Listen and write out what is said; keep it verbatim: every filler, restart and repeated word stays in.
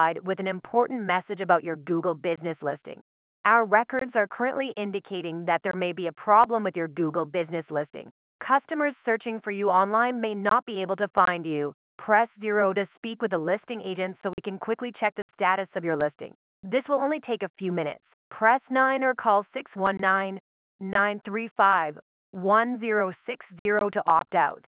with an important message about your Google business listing. Our records are currently indicating that there may be a problem with your Google business listing. Customers searching for you online may not be able to find you. Press zero to speak with a listing agent so we can quickly check the status of your listing. This will only take a few minutes. Press nine or call six one nine, nine three five, one zero six zero to opt out.